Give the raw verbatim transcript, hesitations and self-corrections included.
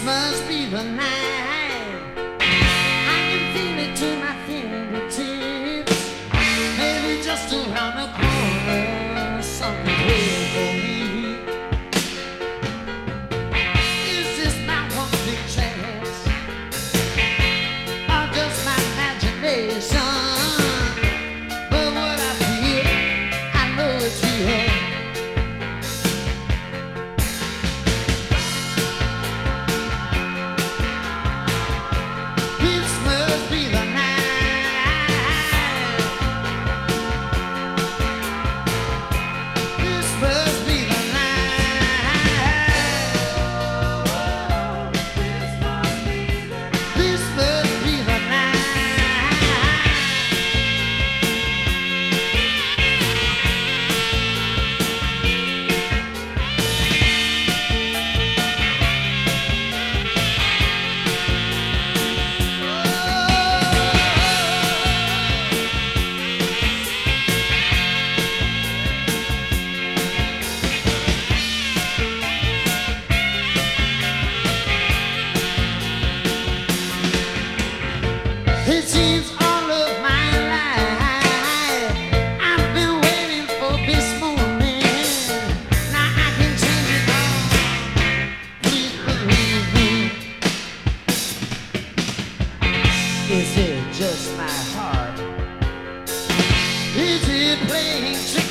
must be the night. I can feel it to my fingertips. Maybe just around the corner, something waiting for me. Is this my one big chance, or just my imagination? But what I feel, I know it's real. It seems all of my life I've been waiting for this moment. Now I can change it all. Please believe me. Is it just my heart? Is it playing tricks?